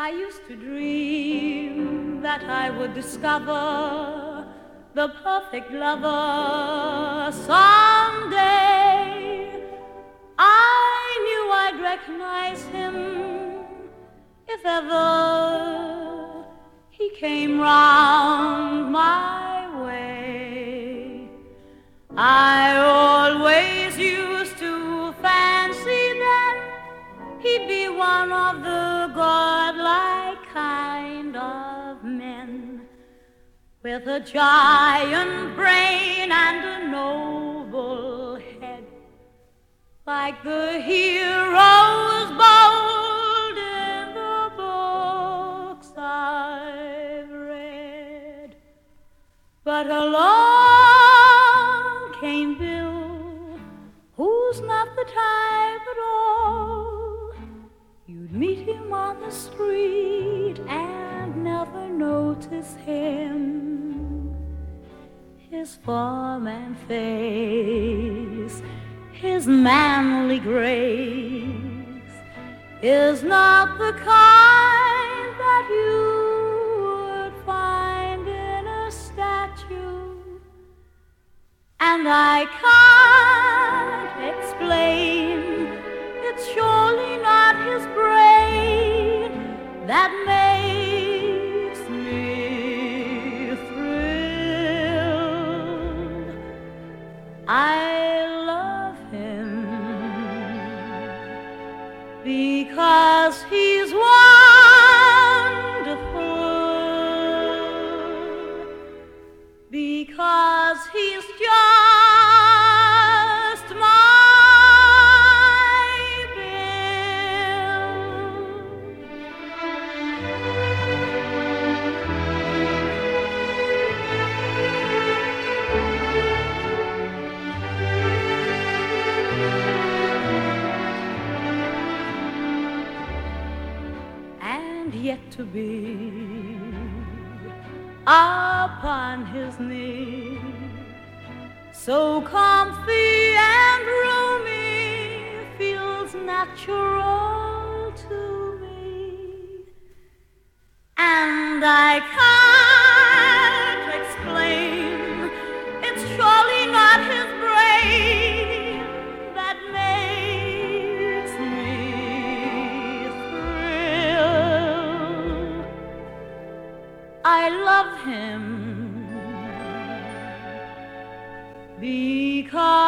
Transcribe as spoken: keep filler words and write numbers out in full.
I used to dream that I would discover the perfect lover someday. I knew I'd recognize him if ever he came round my way. I always used to fancy that he'd be one of the godlike kind of men, with a giant brain and a noble head, like the heroes bold in the books I've read. But along came Bill, who's not the type at all. You'd meet him on the street and never notice him. His form and face, his manly grace, is not the kind that you would find in a statue. And I can't explain, it's surely not his brain that makes me thrill. I love him because he's wonderful, because he's just my yet to be upon his knee, so comfy and roomy, feels natural to me. And I can't explain, it's surely not his brain that makes me I love him because